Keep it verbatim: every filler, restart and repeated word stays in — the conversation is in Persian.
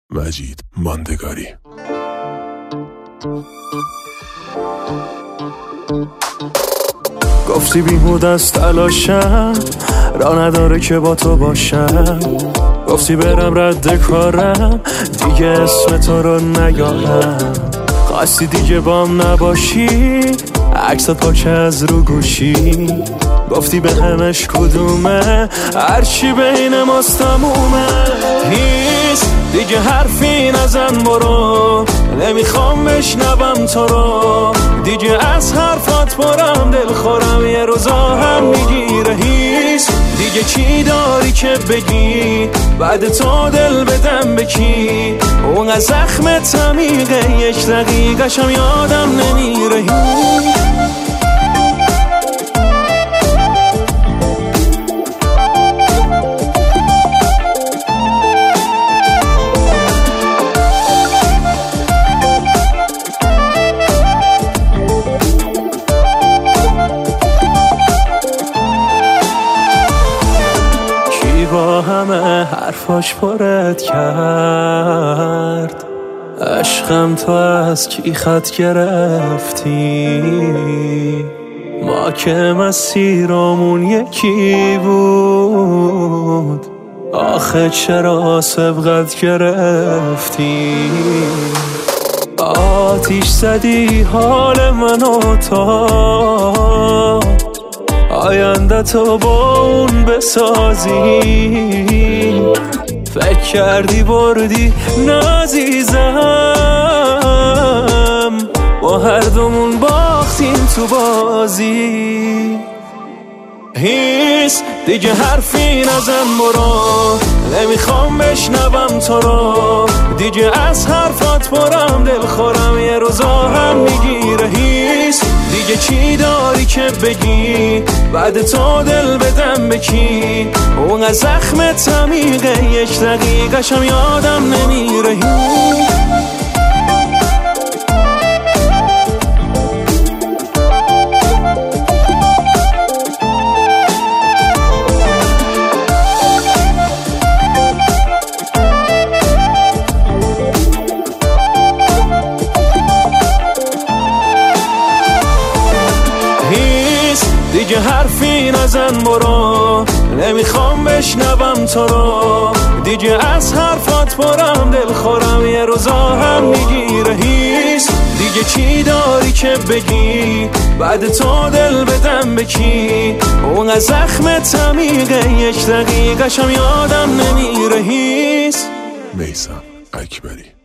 مجید ماندگاری. گفتی بیهود از تلاشم، را نداره که با تو باشم. گفتی برم رد کارم، دیگه اسم تو رو نیارم. خواستی دیگه بام نباشی، عکس پاک از رو گوشی. گفتی به همش کدومه، هرچی بین ماست تمومه. هیچ دیگه حرفی نزن برو، نمیخوام بشنوم تو رو. دیگه از حرفات برم دل خورم، یه روزا هم میگیره. هیچ دیگه چی داری که بگی، بعد تو دل بدم بکی. اون از زخمت عمیقه، یک دقیقشم یادم نمیره. با همه حرفاش پرت کرد، عشقم تو از کی خط گرفتی؟ ما که مسیرمون یکی بود، آخه چرا سبقت گرفتی؟ آتیش زدی حال منو تا آینده تو با اون بسازی. فکر کردی بردی نازیزم، با هر دومون باختیم تو بازی. هیچ دیگه حرفی نزن برو، نمیخوام بشنوم تو رو. دیگه از حرفات برم دل خورم، یه روزا هم میگیره. هیچ دیگه چی داری که بگی، بعد تو دل بدم بکی. اون از زخمت عمیقه، یک دقیقشم یادم نمیره. دیگه حرفی نزن برو، نمیخوام بشنوم تو رو. دیگه از حرفات برم دل خورم، یه روزا هم میگیره. هیچ دیگه چی داری که بگی، بعد تو دل بدم بکی. اون از زخمت عمیقه، یک دقیقشم یادم نمیره. هیچ میثم اکبری.